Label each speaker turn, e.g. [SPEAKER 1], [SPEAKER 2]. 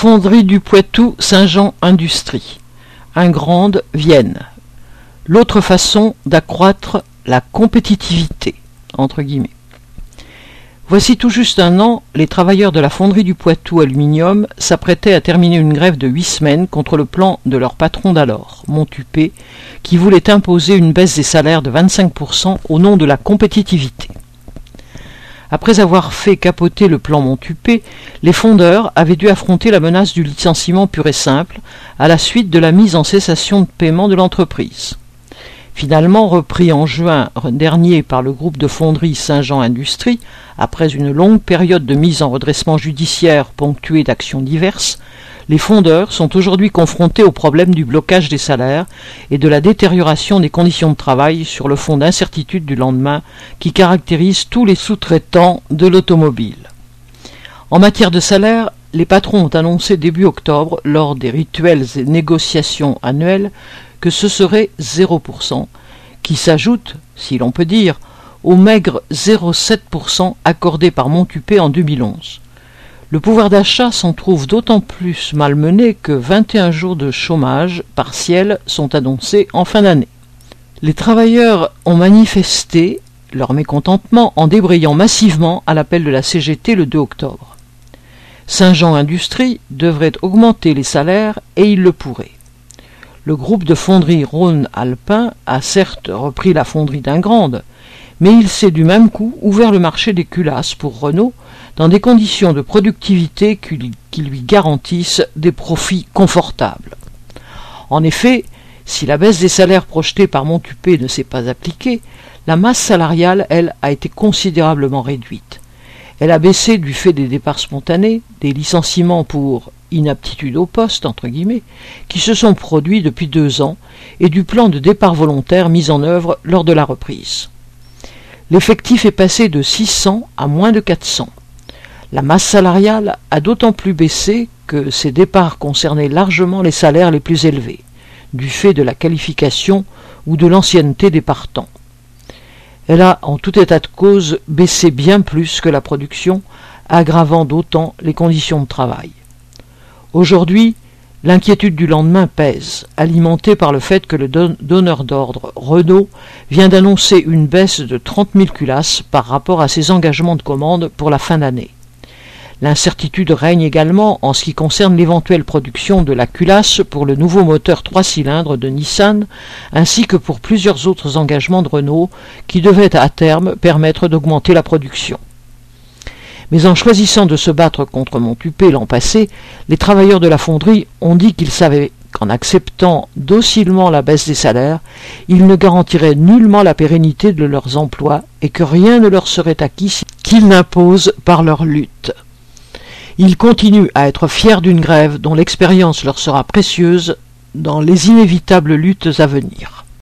[SPEAKER 1] Fonderie du Poitou Saint-Jean Industrie, Ingrande, Vienne. L'autre façon d'accroître la compétitivité, entre guillemets. Voici tout juste un an, les travailleurs de la fonderie du Poitou Aluminium s'apprêtaient à terminer une grève de 8 semaines contre le plan de leur patron d'alors, Montupet, qui voulait imposer une baisse des salaires de 25% au nom de la compétitivité. Après avoir fait capoter le plan Montupet, les fondeurs avaient dû affronter la menace du licenciement pur et simple à la suite de la mise en cessation de paiement de l'entreprise. Finalement repris en juin dernier par le groupe de fonderie Saint-Jean Industrie, après une longue période de mise en redressement judiciaire ponctuée d'actions diverses, les fondeurs sont aujourd'hui confrontés au problème du blocage des salaires et de la détérioration des conditions de travail sur le fond d'incertitude du lendemain qui caractérise tous les sous-traitants de l'automobile. En matière de salaire, les patrons ont annoncé début octobre, lors des rituelles et négociations annuelles, que ce serait 0%, qui s'ajoute, si l'on peut dire, au maigre 0,7% accordé par Montupet en 2011. Le pouvoir d'achat s'en trouve d'autant plus malmené que 21 jours de chômage partiel sont annoncés en fin d'année. Les travailleurs ont manifesté leur mécontentement en débrayant massivement à l'appel de la CGT le 2 octobre. Saint-Jean Industrie devrait augmenter les salaires et il le pourrait. Le groupe de fonderie Rhône-Alpin a certes repris la fonderie d'Ingrande, mais il s'est du même coup ouvert le marché des culasses pour Renault dans des conditions de productivité qui lui garantissent des profits confortables. En effet, si la baisse des salaires projetée par Montupet ne s'est pas appliquée, la masse salariale, elle, a été considérablement réduite. Elle a baissé du fait des départs spontanés, des licenciements pour inaptitude au poste, entre guillemets, qui se sont produits depuis 2 ans, et du plan de départ volontaire mis en œuvre lors de la reprise. L'effectif est passé de 600 à moins de 400. La masse salariale a d'autant plus baissé que ces départs concernaient largement les salaires les plus élevés, du fait de la qualification ou de l'ancienneté des partants. Elle a, en tout état de cause, baissé bien plus que la production, aggravant d'autant les conditions de travail. Aujourd'hui, l'inquiétude du lendemain pèse, alimentée par le fait que le donneur d'ordre, Renault, vient d'annoncer une baisse de 30 000 culasses par rapport à ses engagements de commande pour la fin d'année. L'incertitude règne également en ce qui concerne l'éventuelle production de la culasse pour le nouveau moteur 3 cylindres de Nissan, ainsi que pour plusieurs autres engagements de Renault qui devaient à terme permettre d'augmenter la production. Mais en choisissant de se battre contre Montupet l'an passé, les travailleurs de la fonderie ont dit qu'ils savaient qu'en acceptant docilement la baisse des salaires, ils ne garantiraient nullement la pérennité de leurs emplois et que rien ne leur serait acquis qu'ils n'imposent par leur lutte. Ils continuent à être fiers d'une grève dont l'expérience leur sera précieuse dans les inévitables luttes à venir.